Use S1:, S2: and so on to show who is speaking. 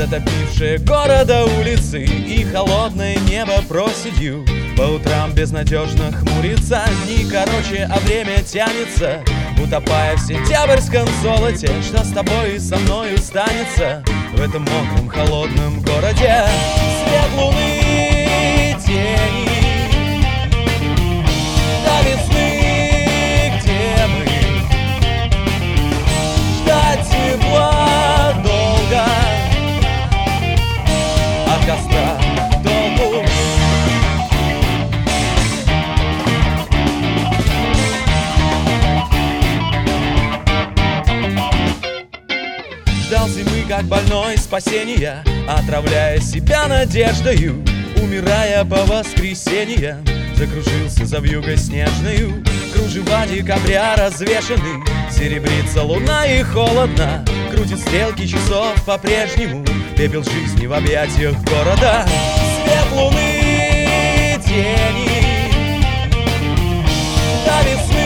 S1: затопившие города улицы и холодное небо проседью. По утрам безнадежно хмурится, дни короче, а время тянется, утопая в сентябрьском золоте. Что с тобой и со мною станется в этом мокром холодном городе? Свет луны, тени до весны, где мы? Ждать тепла долго, от костра толку. Ждал зимы, как больной, спасения, отравляя себя надеждою. Умирая по воскресеньям, закружился за вьюгой снежною. Кружева декабря развешаны, серебрится луна и холодно. Крутит стрелки часов по-прежнему, пепел жизни в объятиях города. Свет луны, тени до весны,